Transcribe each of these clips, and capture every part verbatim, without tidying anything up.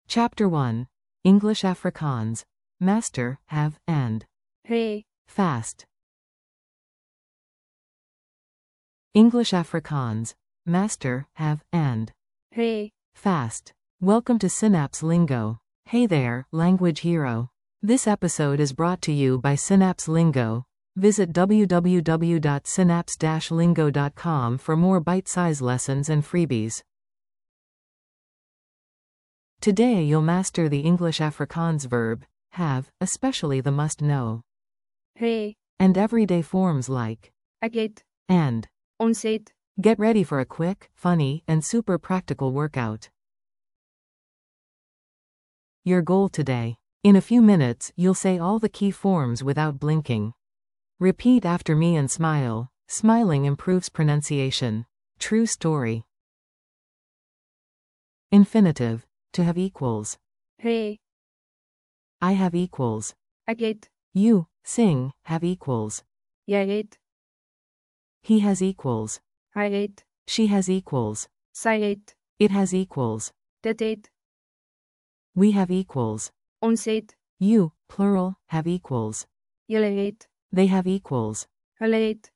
Chapter one. English Afrikaans. Master, have, and. Hey. Fast. English Afrikaans. Master, have, and. Hey. Fast. Welcome to Synapse Lingo. Hey there, language hero. This episode is brought to you by Synapse Lingo. Visit w w w dot synapse dash lingo dot com for more bite-sized lessons and freebies. Today you'll master the English Afrikaans verb, have, especially the must-know, Hey. and everyday forms like Ek het. and. Ons het. Get ready for a quick, funny, and super practical workout. Your goal today. In a few minutes, you'll say all the key forms without blinking. Repeat after me and smile. Smiling improves pronunciation. True story. Infinitive. To have equals. Hey. I have equals. Ek het. You, sing, have equals. Jy het. He has equals. Hy het. She has equals. Sy het. It has equals. Dit het. We have equals. Ons het. You, plural, have equals. Julle het. They have equals. Hulle het.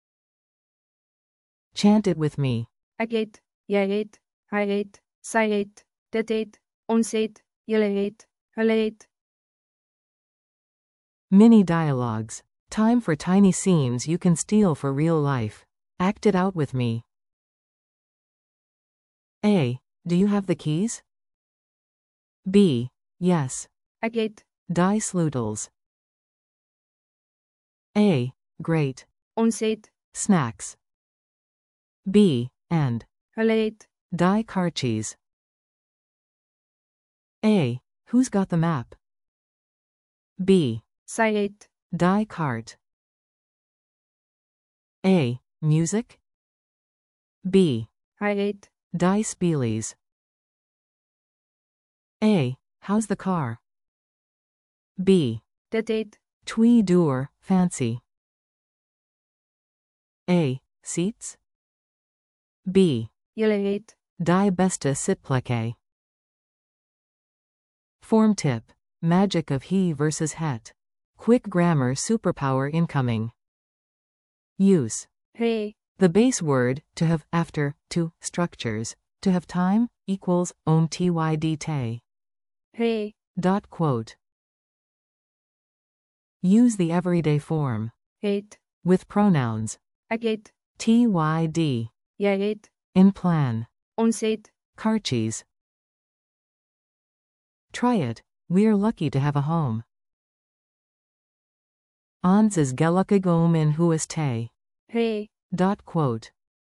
Chant it with me. Ek het. Jy het. Hy het. Sy het. Dit het. Ons het. Julle het. Hulle het. Mini dialogues. Time for tiny scenes you can steal for real life. Act it out with me. A. Do you have the keys? B. Yes. Ek het. Die sleutels. A. Great. Ons het. Snacks. B. And. Hulle het. Die kartjies. A. Who's got the map? B. Sy het. Die cart. A. Music. B. Hy het. Die spielies. A. How's the car? B. Dit het. Twee door, fancy. A. Seats. B. Julle het. Die beste sitplekke. Form tip. Magic of he versus het. Quick grammar superpower incoming. Use. Hey. The base word, to have, after, to, structures. To have time, equals, om tyd te. Hey. Dot quote. Use the everyday form. Het. With pronouns. Ek het. Tyd. Jy het. In plan. Ons het. Kartjies. Try it. We're lucky to have a home. Ons is gelukkig om in huis te. Hey. Dot quote.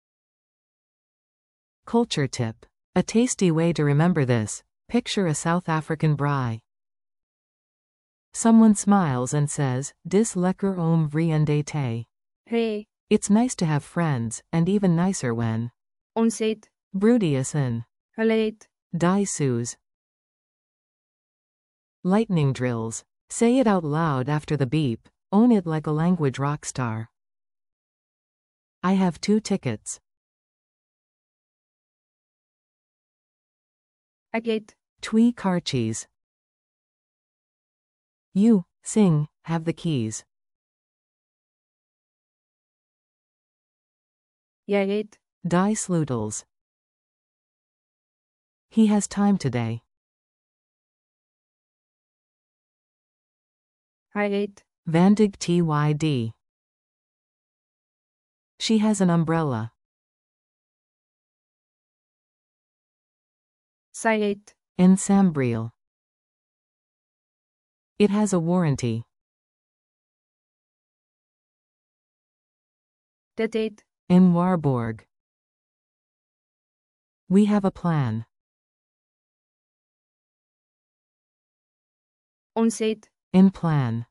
Culture tip. A tasty way to remember this. Picture a South African braai. Someone smiles and says, Dis lekker om vriende te. Hey. It's nice to have friends, and even nicer when. Ons het. Broody is in. Hulle het. Die soos. Lightning drills. Say it out loud after the beep. Own it like a language rock star. I have two tickets. Ek het. Twee kartjies. You, sing, have the keys. Jy het. Die sleutels. He has time today. Hy het. Vandig tyd. She has an umbrella. Sy het. In Sambriel. It has a warranty. Dit het. In Warborg. We have a plan. Ons het. In plan.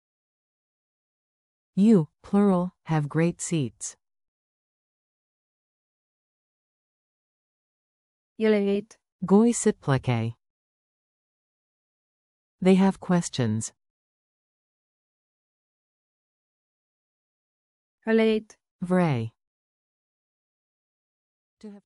You, plural, have great seats. Julle het. Goeie sitplekke. They have questions. Hulle het. Vrij.